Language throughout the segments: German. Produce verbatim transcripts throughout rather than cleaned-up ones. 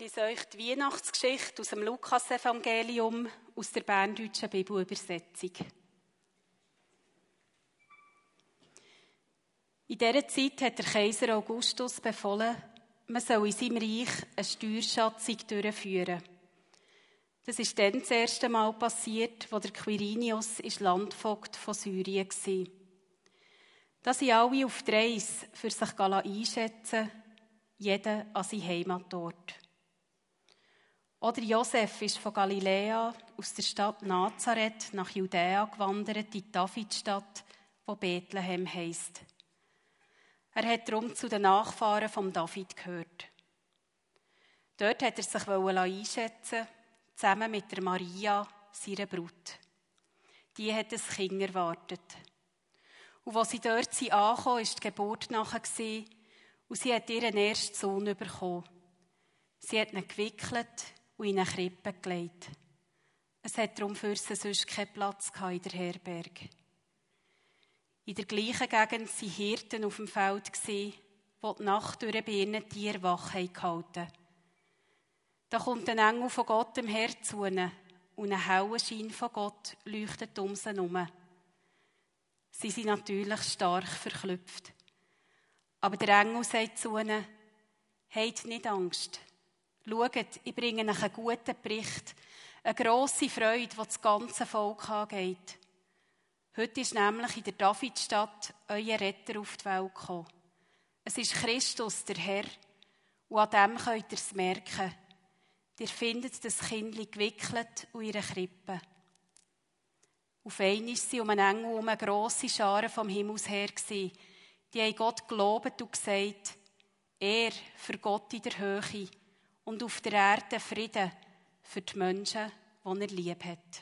lese euch die Weihnachtsgeschichte aus dem Lukas-Evangelium aus der berndeutschen Bibelübersetzung. In dieser Zeit hat der Kaiser Augustus befohlen, man soll in seinem Reich eine Steuerschatzung durchführen. Das ist dann das erste Mal passiert, als der Quirinius Landvogt von Syrien war. Da sind alle auf die Reise, für sich einschätzen, jeder an seinen Heimatort. Oder Josef ist von Galiläa aus der Stadt Nazareth nach Judäa gewandert, in die Davidstadt, die Bethlehem heisst. Er hat darum zu den Nachfahren von David gehört. Dort hat er sich einschätzen, zusammen mit der Maria, seiner Brut. Die hat ein Kind erwartet. Und als sie dort ankamen, war die Geburt nachher und sie hat ihren ersten Sohn bekommen. Sie hat ihn gewickelt und in eine Krippe gelegt. Es hat darum für sie sonst keinen Platz in der Herberge. In der gleichen Gegend waren Hirten auf dem Feld, die die Nacht durch bei ihren Tieren wach gehalten haben. Da kommt ein Engel von Gott dem Herr zu ihnen und ein heller Schein von Gott leuchtet um sie herum. Sie sind natürlich stark verklüpft. Aber der Engel sagt zu ihnen: Habt nicht Angst. Schaut, ich bringe euch einen guten Bericht, eine grosse Freude, die das ganze Volk angeht. Heute ist nämlich in der Davidstadt euer Retter auf die Welt gekommen. Es ist Christus, der Herr, und an dem könnt ihr es merken. Ihr findet das Kindli gewickelt und in einer Krippe. Auf einmal war sie um einen Engel um eine grosse Schare vom Himmels her. Die haben Gott gelobt und gesagt: Ehr für Gott in der Höhe und auf der Erde Frieden für die Menschen, die er lieb hat.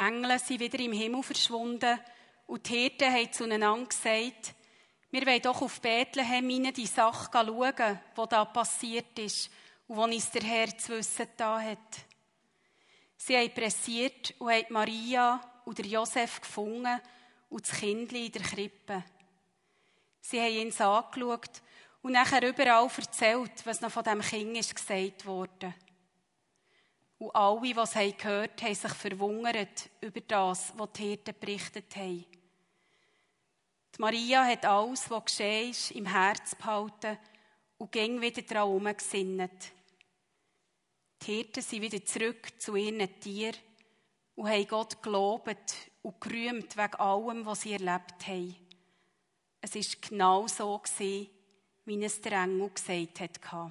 Engel sind wieder im Himmel verschwunden und die Hirten haben zueinander gesagt, wir wollen doch auf Bethlehem hinein die Sache schauen, die da passiert ist und wo uns der Herr zu wissen da hat. Sie haben pressiert und haben Maria und Josef gefunden und das Kindli in der Krippe. Sie haben ihn angeschaut und nachher überall erzählt, was noch von diesem Kind ist gesagt wurde. Und alle, die es gehört haben, haben sich verwundert über das, was die Hirten berichtet haben. Die Maria hat alles, was geschehen ist, im Herz behalten und ging wieder daran herumgesinnt. Die Hirten sind wieder zurück zu ihren Tieren und haben Gott gelobt und gerühmt wegen allem, was sie erlebt haben. Es war genau so, wie es der Engel gesagt hat.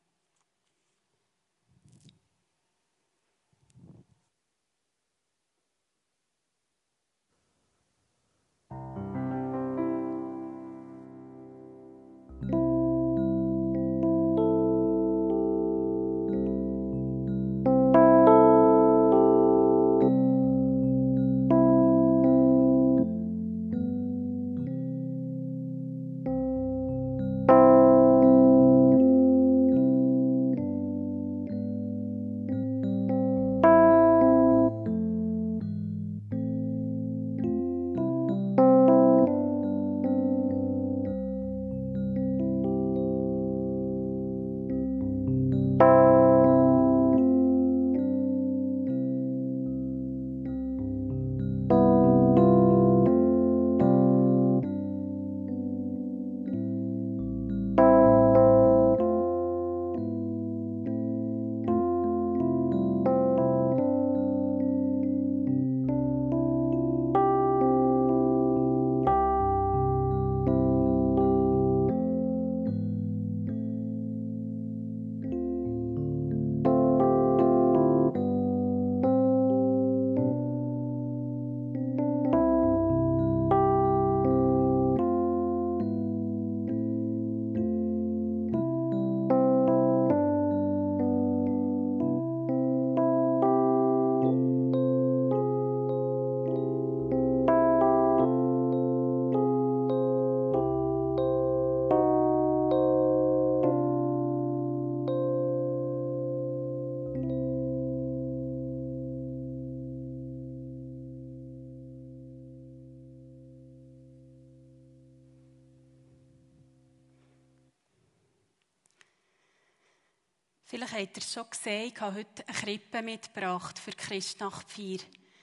Vielleicht habt ihr es schon gesehen, ich habe heute eine Krippe mitgebracht für die Christnachtfeier.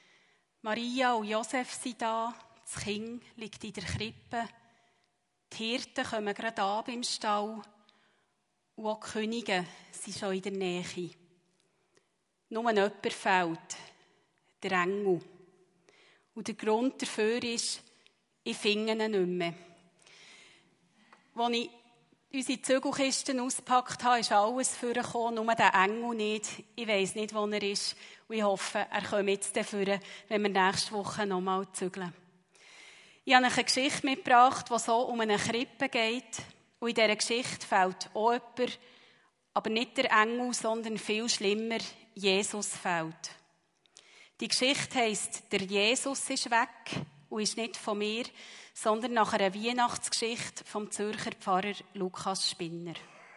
Maria und Josef sind da, das Kind liegt in der Krippe, die Hirten kommen gerade an beim Stall und auch die Könige sind schon in der Nähe. Nur jemand fehlt, der Engel. Und der Grund dafür ist, ich finde ihn nicht mehr. Als ich unsere Zügelkisten ausgepackt habe, ist alles vorgekommen, nur der Engel nicht. Ich weiss nicht, wo er ist. Und ich hoffe, er kommt jetzt dafür, wenn wir nächste Woche nochmal zügeln. Ich habe eine Geschichte mitgebracht, die so um eine Krippe geht. Und in dieser Geschichte fehlt auch jemand, aber nicht der Engel, sondern viel schlimmer, Jesus fehlt. Die Geschichte heisst, der Jesus ist weg und ist nicht von mir, sondern nach einer Weihnachtsgeschichte vom Zürcher Pfarrer Lukas Spinner.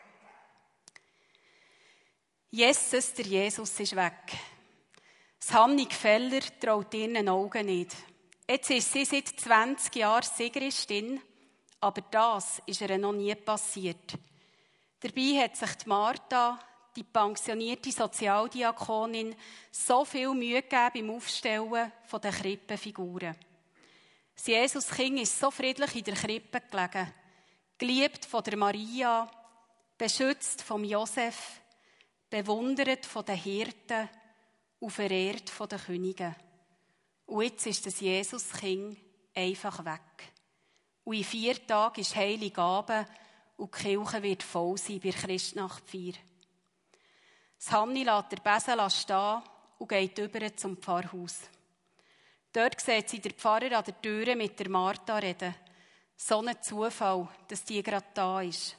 Jesus, der Jesus, ist weg. Das Hanni Gfeller traut ihren Augen nicht. Jetzt ist sie seit zwanzig Jahren Sigristin, aber das ist ihr noch nie passiert. Dabei hat sich die Martha, die pensionierte Sozialdiakonin, so viel Mühe gegeben beim Aufstellen der Krippenfiguren. Das Jesuskind ist so friedlich in der Krippe gelegen, geliebt von der Maria, beschützt vom Josef, bewundert von den Hirten und verehrt von den Königen. Und jetzt ist das Jesuskind einfach weg. Und in vier Tagen ist Heiligabend und die Kirche wird voll sein bei der Christnachtfeier. Das Hanni lässt den Besen stehen und geht über zum Pfarrhaus. Dort sieht sie den Pfarrer an der Tür mit der Martha reden. So ein Zufall, dass die gerade da ist.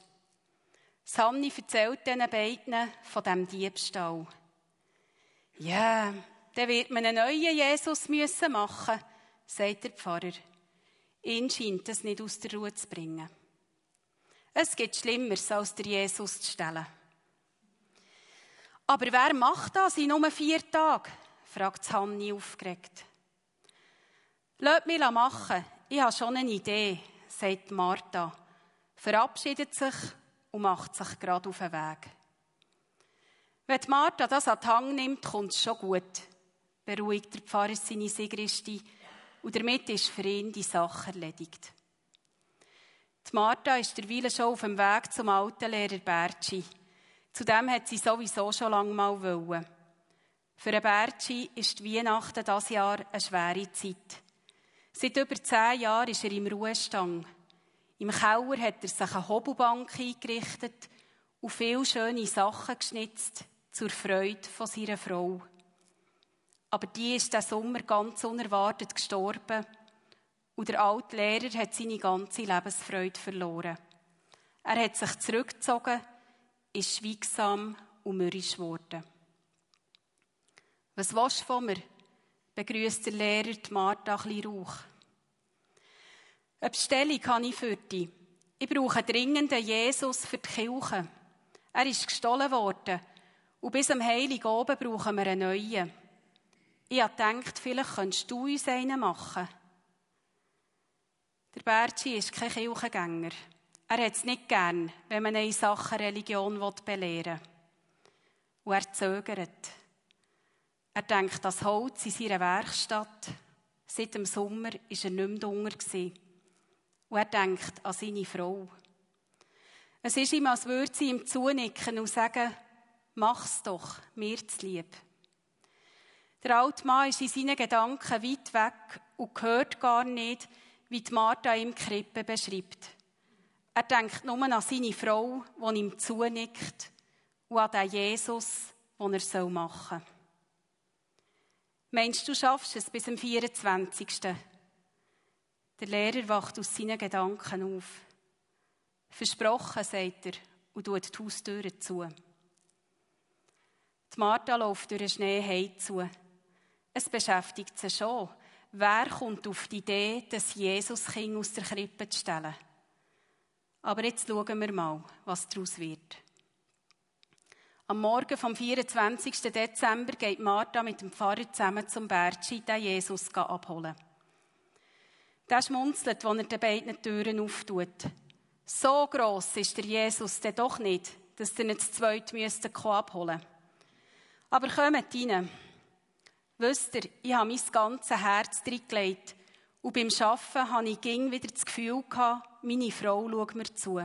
Hanni erzählt diesen beiden von diesem Diebstahl. Ja, dann wird man einen neuen Jesus müssen machen, sagt der Pfarrer. Ihn scheint es nicht aus der Ruhe zu bringen. Es gibt Schlimmeres, als der Jesus zu stellen. Aber wer macht das in nur vier Tagen? Fragt Hanni aufgeregt. Lasst mich machen, ich habe schon eine Idee, sagt Martha, verabschiedet sich und macht sich gerade auf den Weg. Wenn die Martha das an den Hang nimmt, kommt es schon gut, beruhigt der Pfarrer seine Sigristi, und damit ist für ihn die Sache erledigt. Die Martha ist derweil schon auf dem Weg zum alten Lehrer Bertschi. Zudem hat sie sowieso schon lange mal wollen. Für den Bertschi ist die Weihnachten dieses Jahr eine schwere Zeit. Seit über zehn Jahren ist er im Ruhestand. Im Keller hat er sich eine Hobelbank eingerichtet und viele schöne Sachen geschnitzt zur Freude von seiner Frau. Aber die ist diesen Sommer ganz unerwartet gestorben und der alte Lehrer hat seine ganze Lebensfreude verloren. Er hat sich zurückgezogen, ist schweigsam und mürrisch geworden. «Was willst du von mir?» begrüßt der Lehrer die Martha ein bisschen rauch. «Eine Bestellung habe ich für dich. Ich brauche dringend einen Jesus für die Kirche. Er ist gestohlen worden und bis am Heiligen Oben brauchen wir einen neuen. Ich habe gedacht, vielleicht könntest du uns einen machen.» Der Bertschi ist kein Kirchengänger. Er hat es nicht gern, wenn man ihn in Sachen Religion belehren will. Und er zögert. Er denkt an das Holz in seiner Werkstatt. Seit dem Sommer war er nicht mehr unter. Und er denkt an seine Frau. Es ist ihm, als würde sie ihm zunicken und sagen, «Mach's doch, mir zu lieb.» Der alte Mann ist in seinen Gedanken weit weg und hört gar nicht, wie die Martha ihm die Krippe beschreibt. Er denkt nur an seine Frau, die ihm zunickt, und an den Jesus, den er machen soll. Meinst du, schaffst es bis zum vierundzwanzigsten Der Lehrer wacht aus seinen Gedanken auf. Versprochen, sagt er, und tut die Haustüre zu. Die Martha läuft durch den Schnee heim zu. Es beschäftigt sie schon. Wer kommt auf die Idee, das Jesuskind aus der Krippe zu stellen? Aber jetzt schauen wir mal, was daraus wird. Am Morgen vom vierundzwanzigsten Dezember geht Martha mit dem Pfarrer zusammen zum Bertschi, den Jesus abholen. Der schmunzelt, als er die beiden Türen auftut. So gross ist der Jesus denn doch nicht, dass ihr ihn zu zweit abholen müsst. Aber kommt rein. Wisst ihr, ich habe mein ganzes Herz reingelegt und beim Arbeiten hatte ich ging wieder das Gefühl gehabt, meine Frau schaut mir zu.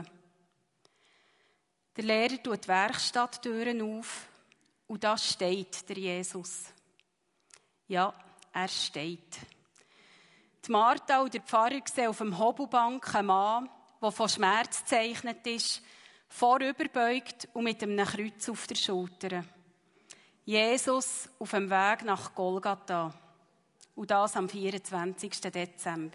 Der Lehrer tut die Werkstatttüren auf und da steht der Jesus. Ja, er steht. Die Martha und der Pfarrer sehen auf dem Hobelbank einen Mann, der von Schmerz gezeichnet ist, vorüberbeugt und mit einem Kreuz auf der Schulter. Jesus auf dem Weg nach Golgatha. Und das am vierundzwanzigsten Dezember.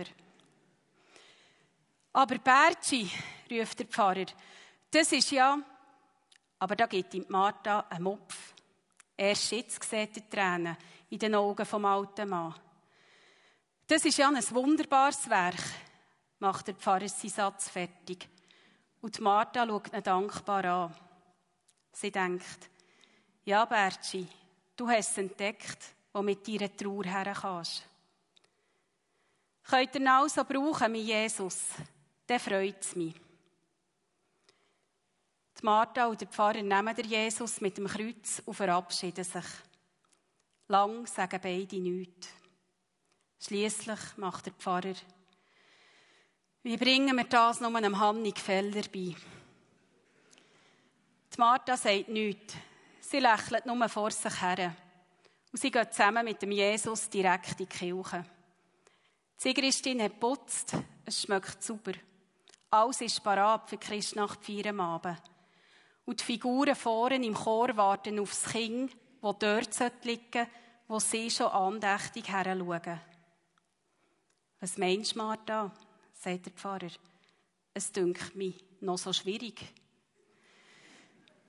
Aber Bertschi, ruft der Pfarrer, das ist ja... Aber da gibt ihm Martha einen Mopf. Erst jetzt sieht er Tränen in den Augen vom alten Mann. Das ist ja ein wunderbares Werk, macht der Pfarrer seinen Satz fertig. Und Martha schaut ihn dankbar an. Sie denkt, ja, Bertschi, du hast es entdeckt, wo mit deiner Trauer her kannst. Könnt ihr ihn also brauchen, mein Jesus? Dann freut es mich. Die Martha und der Pfarrer nehmen den Jesus mit dem Kreuz und verabschieden sich. Lang sagen beide nichts. Schliesslich macht der Pfarrer, wie bringen wir das nur einem Hannig Feller bei? Die Martha sagt nichts. Sie lächelt nur vor sich her. Und sie geht zusammen mit dem Jesus direkt in die Kirche. Die Sigristin hat geputzt, es schmeckt sauber. Alles ist parat für die Christnachtfeier am Abend. Und die Figuren vorne im Chor warten auf das Kind, das dort liegen sollte, wo sie schon andächtig heranschauen. «Was meinst du, Martha?» sagt der Pfarrer. «Es dünkt mich noch so schwierig.»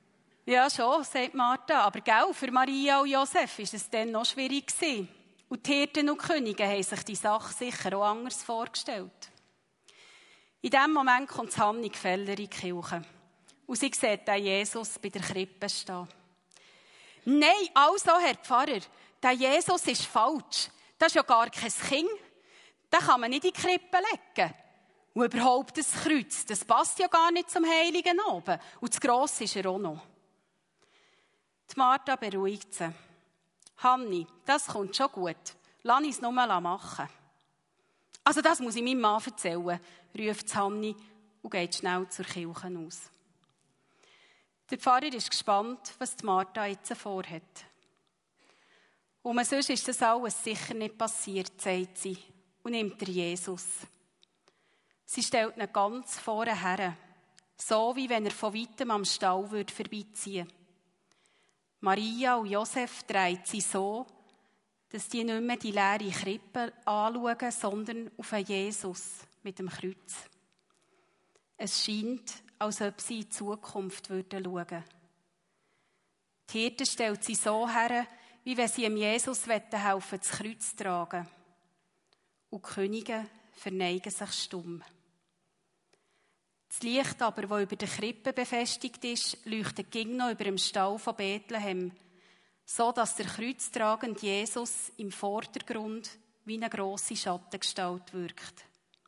Ja, schon, sagt Martha. Aber gell, für Maria und Josef war es dann noch schwierig gewesen. Und die Hirten und die Könige haben sich die Sache sicher auch anders vorgestellt. In diesem Moment kommt Hanni Gefeller in die Kirche. Und sie sieht den Jesus bei der Krippe stehen. Nein, also, Herr Pfarrer, der Jesus ist falsch. Das ist ja gar kein Kind. Den kann man nicht in die Krippe legen. Und überhaupt das Kreuz, das passt ja gar nicht zum Heiligen oben. Und zu gross ist er auch noch. Die Martha beruhigt sie. Hanni, das kommt schon gut. Lass uns nur machen. Also das muss ich meinem Mann erzählen, ruft Hanni und geht schnell zur Kirche aus. Der Pfarrer ist gespannt, was die Martha jetzt vorhat. Und sonst ist das alles sicher nicht passiert, sagt sie, und nimmt der Jesus. Sie stellt ihn ganz vorne her, so wie wenn er von weitem am Stall vorbeiziehen würde. Maria und Josef dreht sie so, dass die nicht mehr die leere Krippe anschauen, sondern auf einen Jesus mit dem Kreuz. Es scheint, als ob sie in die Zukunft schauen würden. Die Hirten stellt sie so her, wie wenn sie dem Jesus helfen wollten, das Kreuz zu tragen. Und die Könige verneigen sich stumm. Das Licht aber, das über der Krippe befestigt ist, leuchtet ging noch über dem Stall von Bethlehem, so dass der kreuztragende Jesus im Vordergrund wie eine grosse Schattengestalt wirkt.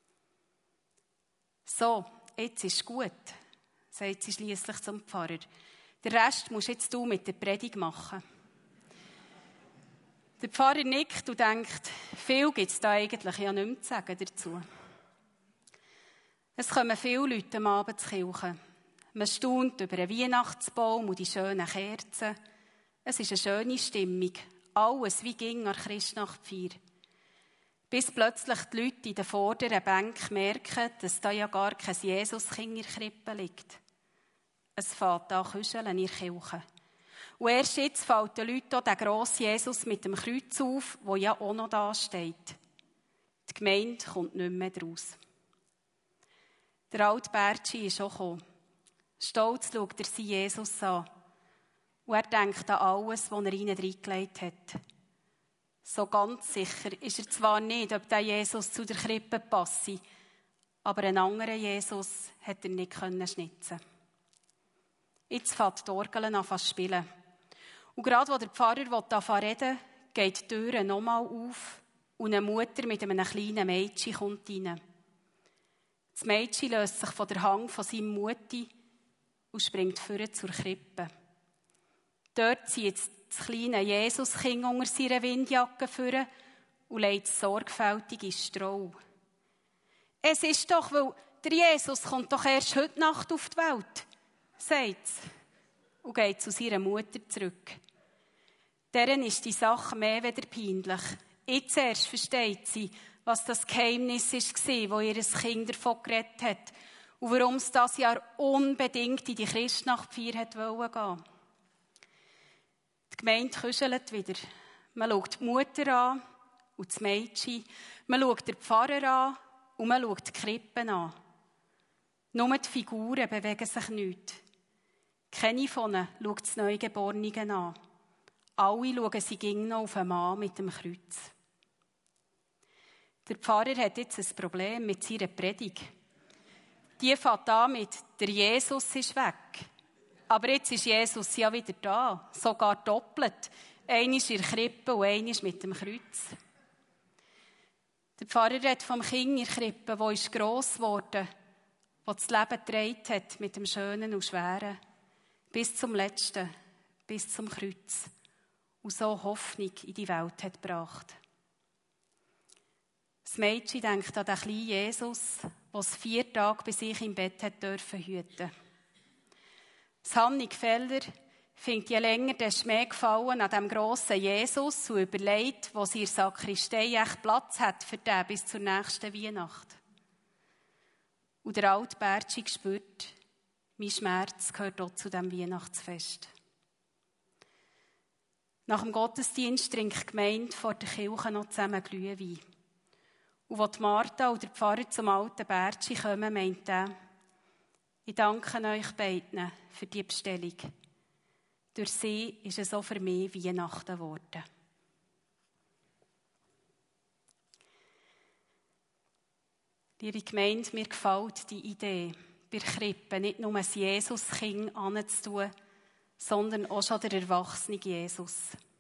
So, jetzt ist gut, sagt sie schliesslich zum Pfarrer. Den Rest musst jetzt du mit der Predigt machen. Der Pfarrer nickt und denkt, viel gibt es da eigentlich ja nicht mehr zu sagen dazu. Es kommen viele Leute am Abend zur Kirche. Man staunt über den Weihnachtsbaum und die schönen Kerzen. Es ist eine schöne Stimmung. Alles wie ging an Christnachtfeier. Bis plötzlich die Leute in den vorderen Bänken merken, dass da ja gar kein Jesuskind in der Krippe liegt. Es fängt an kuscheln in der Kirche. Und erst jetzt fällt den Leuten auch der grosse Jesus mit dem Kreuz auf, der ja auch noch da steht. Die Gemeinde kommt nicht mehr draus. Der alte Bertschi ist auch gekommen. Stolz schaut er seinen Jesus an. Und er denkt an alles, was er ihnen reingelegt hat. So ganz sicher ist er zwar nicht, ob der Jesus zu der Krippe passe, aber einen anderen Jesus hat er nicht schnitzen. Jetzt fängt die Orgel an zu spielen. Und gerade als der Pfarrer anfangen reden, geht die Tür nochmal auf und eine Mutter mit einem kleinen Mädchen kommt rein. Das Mädchen löst sich von der Hang von seinem Mutti und springt vorne zur Krippe. Dort zieht das kleine Jesuskind unter seiner Windjacke vor und legt es sorgfältig ins Stroh. Es ist doch, weil der Jesus kommt doch erst heute Nacht auf die Welt, sagt es und geht zu seiner Mutter zurück. Deren ist die Sache mehr wieder peinlich. Jetzt erst versteht sie, was das Geheimnis war, wo ihr Kind davon geredet hat und warum es das Jahr unbedingt in die Christnachtfeier gehen wollte. Die Gemeinde kuschelt wieder. Man schaut die Mutter an und das Mädchen. Man schaut den Pfarrer an und man schaut die Krippen an. Nur die Figuren bewegen sich nicht. Keine von ihnen schaut das Neugeborene an. Alle schauen sie ging noch auf einen Mann mit dem Kreuz. Der Pfarrer hat jetzt ein Problem mit seiner Predigt. Die fängt an mit, der Jesus ist weg. Aber jetzt ist Jesus ja wieder da, sogar doppelt. Einer ist in der Krippe und einer ist mit dem Kreuz. Der Pfarrer redet vom Kind in der Krippe, das ist gross geworden, das das Leben getragen hat mit dem Schönen und Schweren. Bis zum Letzten, bis zum Kreuz. Und so Hoffnung in die Welt hat gebracht. Das Mädchen denkt an den kleinen Jesus, der es vier Tage bei sich im Bett hat dürfen hüten. Das Hanni Gefeller findet je länger desto mehr Gefallen an dem grossen Jesus und überlegt, wo sie in der Sakristei echt Platz hat für den bis zur nächsten Weihnacht. Und der alte Bertschi spürt, mein Schmerz gehört auch zu diesem Weihnachtsfest. Nach dem Gottesdienst trinkt die Gemeinde vor der Kirche noch zusammen Glühwein. Und als Martha und der Pfarrer zum alten Bertschi kommen, meint er, ich danke euch beiden für die Bestellung. Durch sie ist es auch für mich Weihnachten geworden. Liebe Gemeinde, mir gefällt die Idee, bei der Krippe nicht nur ein Jesuskind anzutun, sondern auch schon der erwachsene Jesus.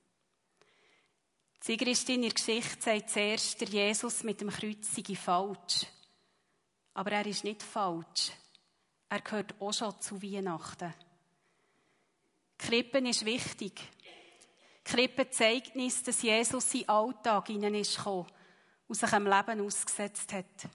Die Sigristin in der Geschichte sagt zuerst, der Jesus mit dem Kreuz sei falsch. Aber er ist nicht falsch. Er gehört auch schon zu Weihnachten. Die Krippe ist wichtig. Die Krippe zeigt uns, dass Jesus in den Alltag hinein ist gekommen und sich am Leben ausgesetzt hat.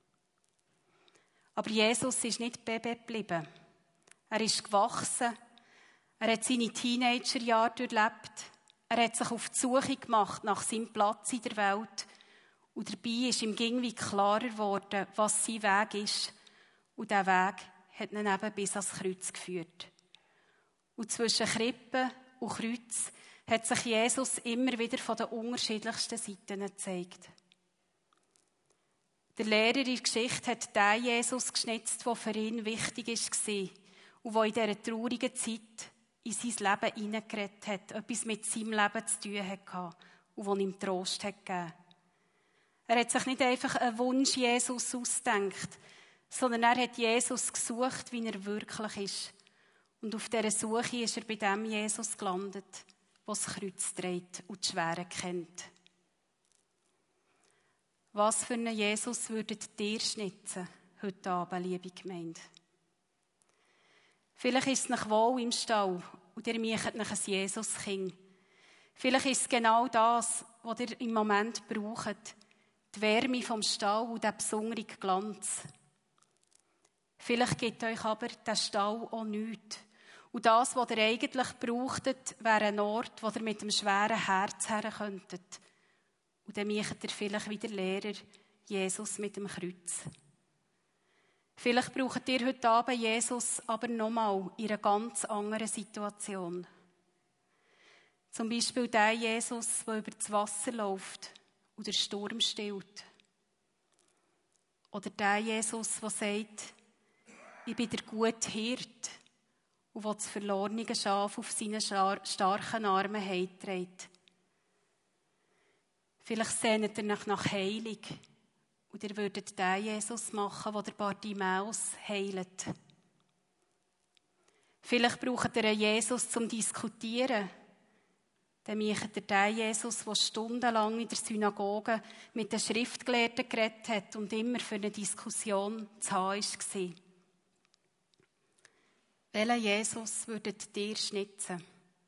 Aber Jesus ist nicht Baby geblieben. Er ist gewachsen. Er hat seine Teenagerjahre durchlebt. Er hat sich auf die Suche gemacht nach seinem Platz in der Welt. Und dabei ist ihm irgendwie klarer geworden, was sein Weg ist. Und dieser Weg hat ihn eben bis ans Kreuz geführt. Und zwischen Krippe und Kreuz hat sich Jesus immer wieder von den unterschiedlichsten Seiten gezeigt. Der Lehrer in der Geschichte hat den Jesus geschnitzt, der für ihn wichtig war und der in dieser traurigen Zeit in sein Leben hineingeredet hat, etwas mit seinem Leben zu tun hatte und der ihm Trost hat gegeben. Er hat sich nicht einfach einen Wunsch Jesus ausgedacht, sondern er hat Jesus gesucht, wie er wirklich ist. Und auf dieser Suche ist er bei dem Jesus gelandet, der das Kreuz trägt und die Schwere kennt. Was für einen Jesus würdet ihr schnitzen heute Abend, liebe Gemeinde? Vielleicht ist es nicht wohl im Stall und ihr macht euch ein Jesuskind. Vielleicht ist es genau das, was ihr im Moment braucht. Die Wärme vom Stall und der besondere Glanz. Vielleicht gibt euch aber der Stall auch nichts. Und das, was ihr eigentlich brauchtet, wäre ein Ort, wo ihr mit einem schweren Herz her könntet. Und dann macht ihr vielleicht wieder Lehrer, Jesus mit dem Kreuz. Vielleicht braucht ihr heute Abend Jesus aber nochmal in einer ganz anderen Situation. Zum Beispiel der Jesus, der über das Wasser läuft und der Sturm stillt. Oder der Jesus, der sagt, ich bin der gute Hirt und der das verlorene Schaf auf seinen starken Armen heimträgt. Vielleicht sehnt ihr euch nach Heilung und ihr würdet den Jesus machen, der der Bartimäus heilt. Vielleicht braucht ihr einen Jesus zum Diskutieren. Dann macht ihr den Jesus, der stundenlang in der Synagoge mit den Schriftgelehrten geredet hat und immer für eine Diskussion zu haben war. Welchen Jesus würdet ihr schnitzen?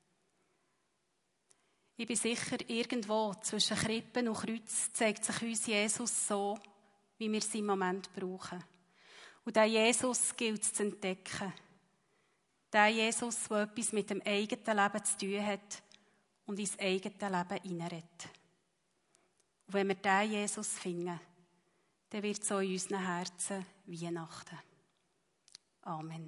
Ich bin sicher, irgendwo zwischen Krippen und Kreuz zeigt sich uns Jesus so, wie wir es im Moment brauchen. Und diesen Jesus gilt es zu entdecken. Der Jesus, der etwas mit dem eigenen Leben zu tun hat und ins eigene Leben hineinredet. Und wenn wir diesen Jesus finden, dann wird es so in unseren Herzen Weihnachten. Amen.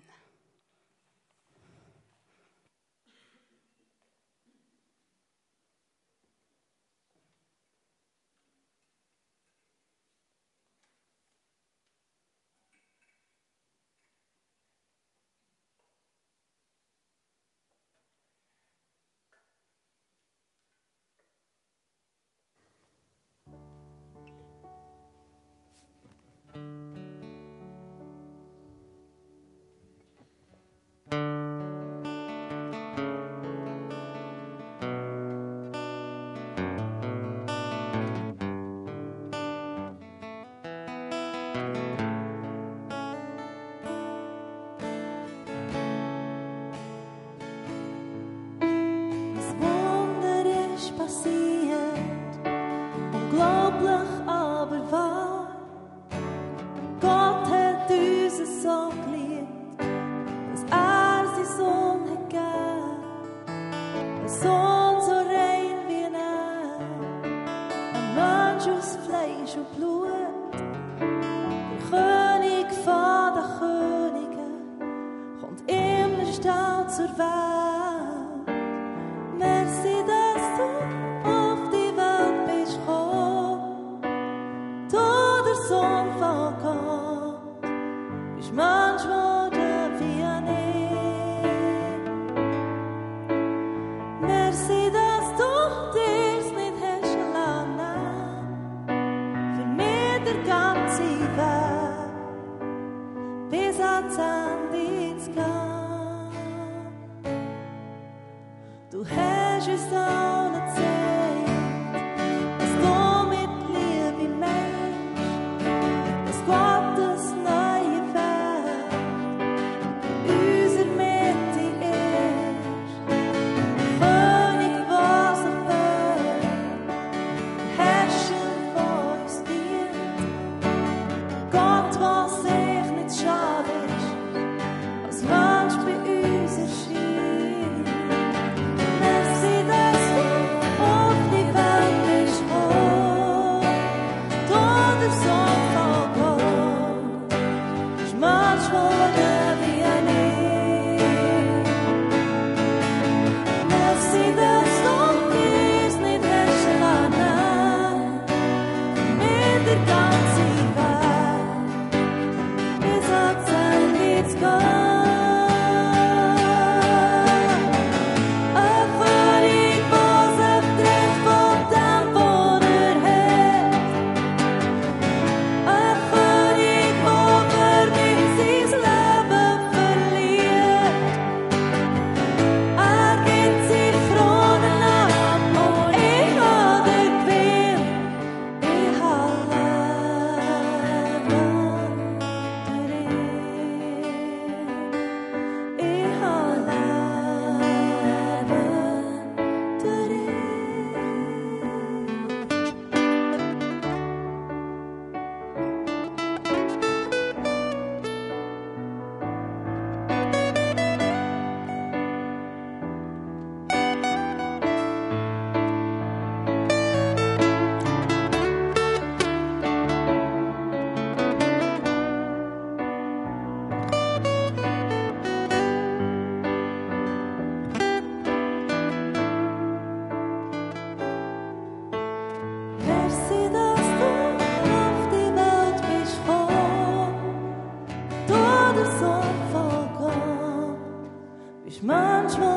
Manchmal